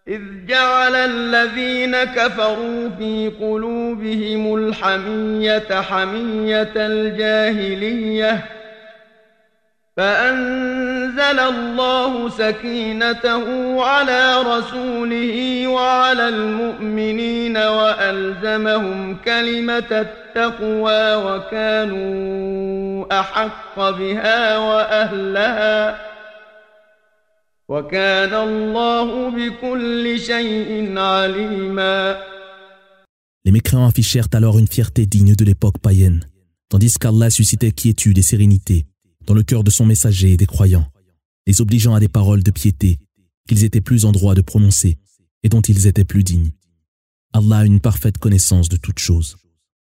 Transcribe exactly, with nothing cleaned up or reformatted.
إذ جعل الذين كفروا في قلوبهم الحمية حمية الجاهلية فأنزل الله سكينته على رسوله وعلى المؤمنين وألزمهم كلمة التقوى وكانوا أحق بها وأهلها وكان الله بكل شيء عليما. Les mécréants affichèrent alors une fierté digne de l'époque païenne, tandis qu'Allah suscitait quiétude et sérénité dans le cœur de son messager et des croyants, les obligeant à des paroles de piété qu'ils étaient plus en droit de prononcer et dont ils étaient plus dignes. Allah a une parfaite connaissance de toutes choses.